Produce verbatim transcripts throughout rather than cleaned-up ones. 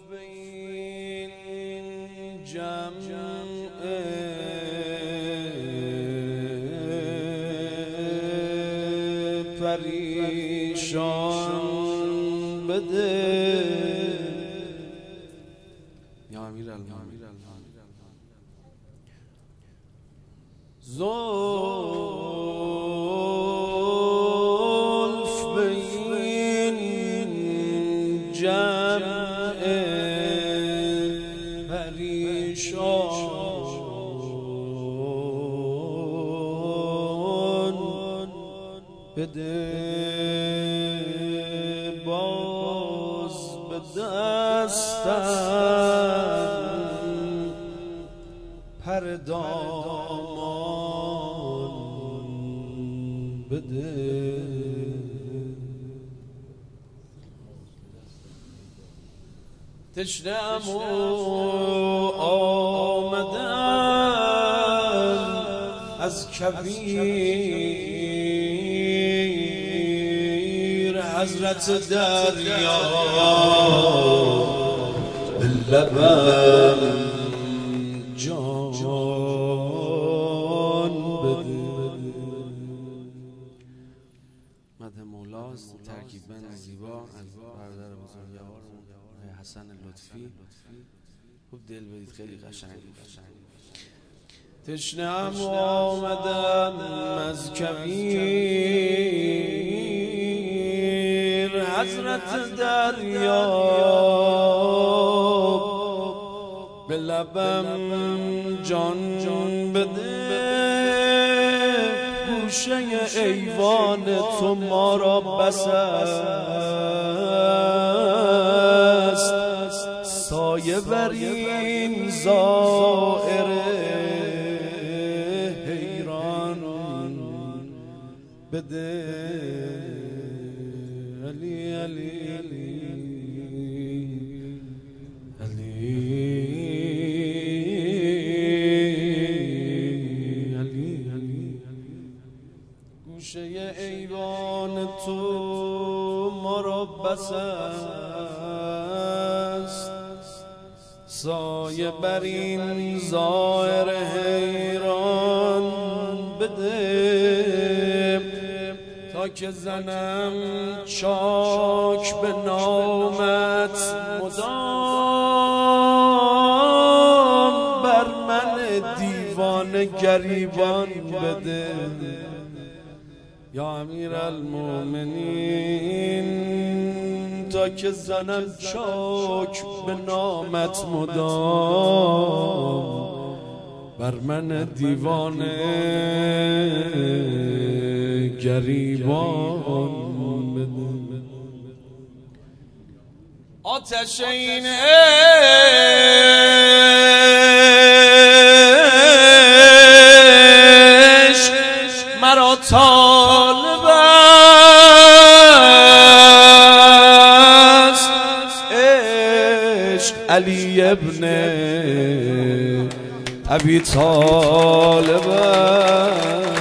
به این جمع پریشان بده یا امیر المومنین. زلف به این جمع پریشان بده، باز به دستم پر دامان بده. تشنه‌ام و آمدم از کویر حضرت دریا به لبم جان بده. مدح مولاست، ترکیب بند زیبا از برادر بزرگوارمون حسن لطفی. خوب دل بدید، خیلی قشنگ. تشنه‌ام و آمدم از کویر حضرت دریا به لبم جان جان بده. گوشه ایوان تو ما را بس است، سایه بر این زائر حیران بده. علی علی علی گوشه ایوان تو ما را بس است، سایه بر این زائر حیران بده. تا که زنم چاک به نامت مدام بر من دیوانه گریبان بده. یا امیر المومنین تا که زنم چاک به نامت مدام بر من دیوانه گریبان بده. آتش این عشق مرا طالب است، عشق علی ابن ابی طالب است.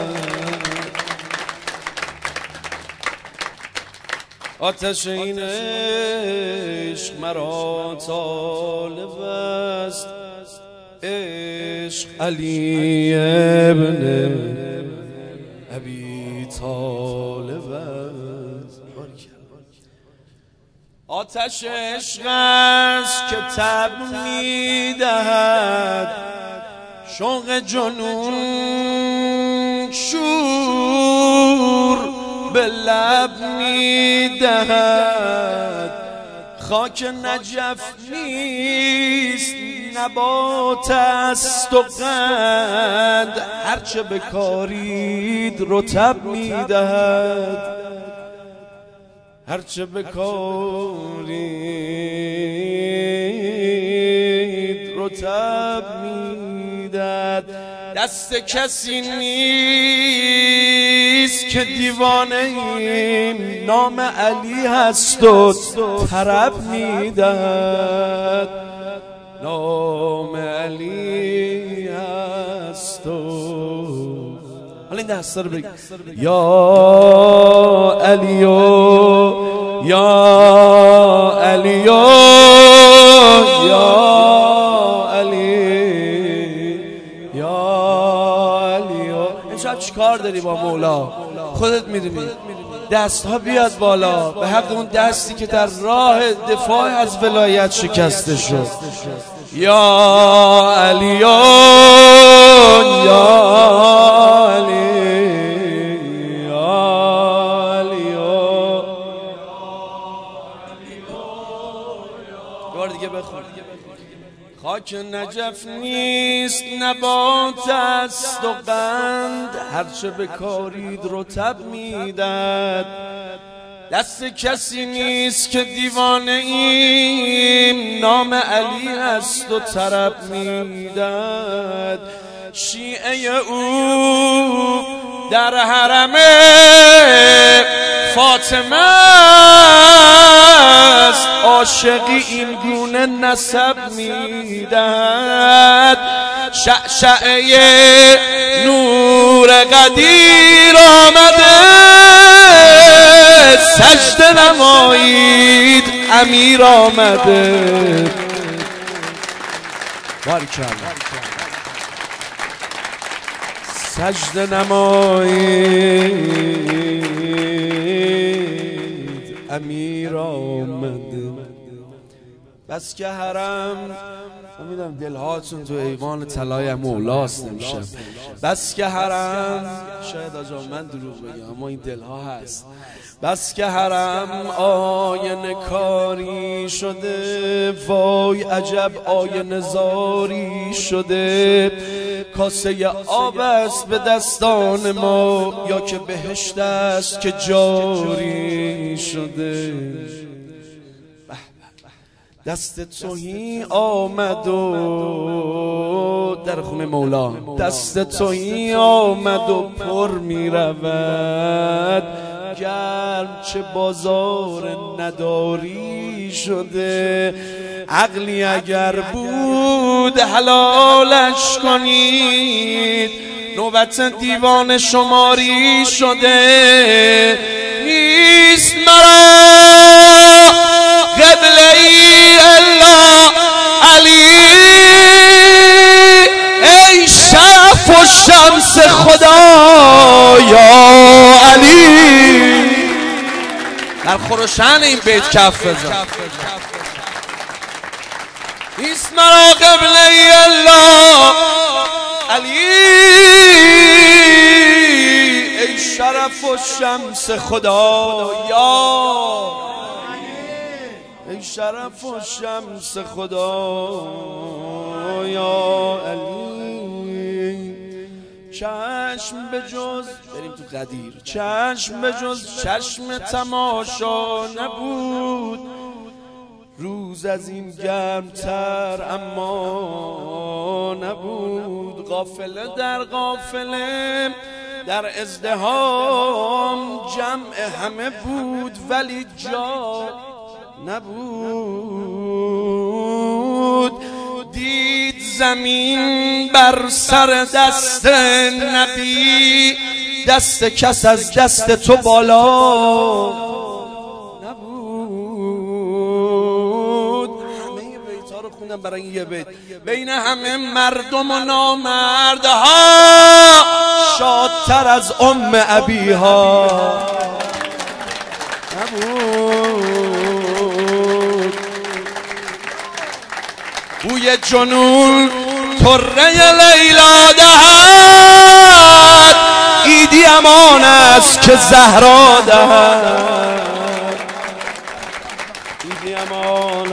آتش این عشق مرا طالب است، عشق علی ابن ابی طالب است. آتش عشق است که تب می‌دهد، شوق جنون شور به لب می‌دهد. خاک نجف نیست نبات است و قند، هرچه بکارید رطب می‌دهد، هرچه بکارید رطب می‌دهد. دست کسی نیست که دیوانه این نام علی هست و طرب می‌دهد، نام علی هست و حالا این دستا رو بگی یا علیو یا علیو خودت میدونی. دست ها بیاد بالا به حق اون دستی که در راه دفاع از ولایت شکسته شد. یا علیون یا علی یا علیون. دوباره دیگه بخون. خاک نجف نیست نبات است و قند، هرچه بکارید رطب میدد. دست کسی نیست که دیوانه ایم، نام علی است و طرب میدد. شیعه او در حرم فاطمه است، عاشقی این گونه نسب میدهد. شعشعه نور قدیر آمده، سجده نمایید امیر آمده. بارکالله. سجده نمایید امیر آمده. بس که حرم میدونم دلهاتون تو ایوان طلای مولاست نمیشه. بس که حرم، شاید آجا من دروغ بگم اما این دلها هست. بس که حرم آینه کاری شده، وای عجب آینه زاری شده. کاسه آب است به دستان ما، یا که بهشت است که جاری شده. دست تویی آمد و در خونه مولا، دست تویی آمد و پر می رود. گرم چه بازار نداری شده. عقلی اگر بود حلالش کنید، نوبت دیوان شماری شده. نیست مرا قبله ای الا علی، ای شرف و شمس خدا یا علی. در خروشن این بیت کف بزن. نیست مرا قبله ای الا علی، ای شرف و شمس خدا یا ای شرف و شمس خدا یا علی. چشم به جز بریم تو قدیر، چشم به جز چشم تماشا نبود. روز از این گرمتر اما نبود. قافله در قافله در ازدحام، جمع همه بود ولی جا نبود. دید زمین بر سر دست نبی، دست کس از دست تو بالا نبود. همه بیت ها رو خوندم برای یه بیت. بین همه مردم و نامردها، شادتر از ام ابیها نبود. بوی جنون طره لیلا دهد، عیدی امان است که زهرا دهد. عیدی امان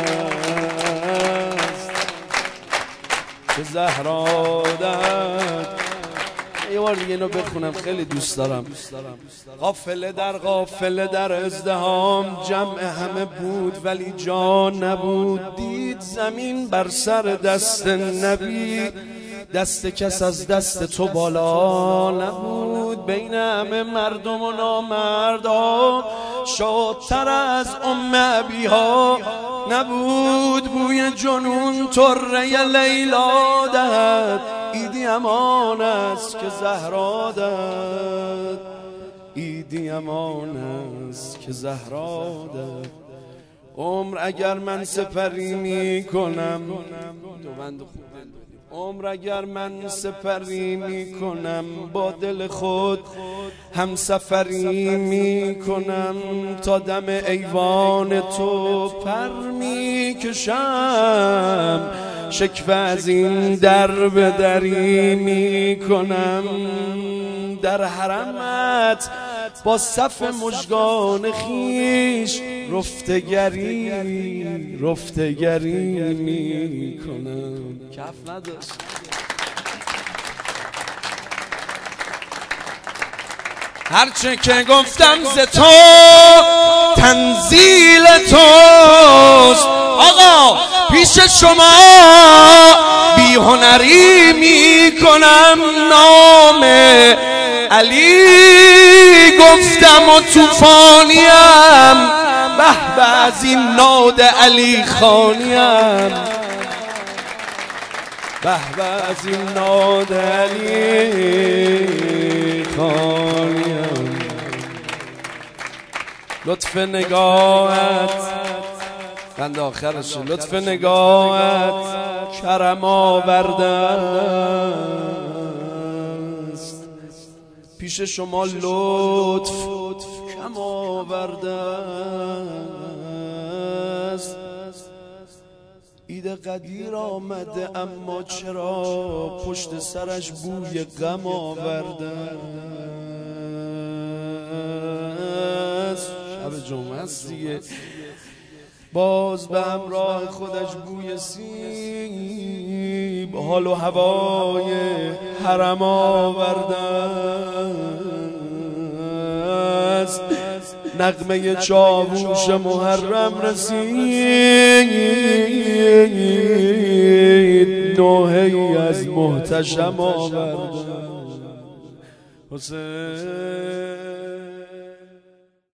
است که زهرا دهد. یه بار دیگه اینو بخونم، خیلی دوست دارم. قافله در قافله در ازدحام، جمع همه بود ولی جا نبود. دید زمین بر سر دست نبی، دست کس از دست تو بالا نبود. بین همه مردم و نامردها، شادتر از ام ابیها نبود. بوی جنون طره لیلا دهد، عیدی امان است که زهرا دهد. عیدی امان است که زهرا دهد. عمر اگر من سپری می کنم، دو بند خوب عمر اگر من سپری می کنم با دل خود هم سفری می کنم تا دم ایوان تو پر می کشم شکوه از این در به دری می کنم در حرمت با صف مژگان خیش رفتگری رفتگری می کنم. کف نداشت. هرچه که گفتم ز تو تنزیل توست آقا پیش شما بی هنری می کنم نام علی گفتم و توفانیم به به از این ناد علی خانیم به به از این ناد علی خانیم. لطف نگاهت بند آخرشه لطف نگاهت کرم آورده است پیش شما لطف کم آورده است عید قدیر آمده اما چرا پشت سرش بوی غم آورده است شب جمعه است دیگه باز به همراه خودش بوی سیب حال و هوای حرم آورده است نغمه چاووش محرم رسید نوحه‌ای از محتشم آورده حسین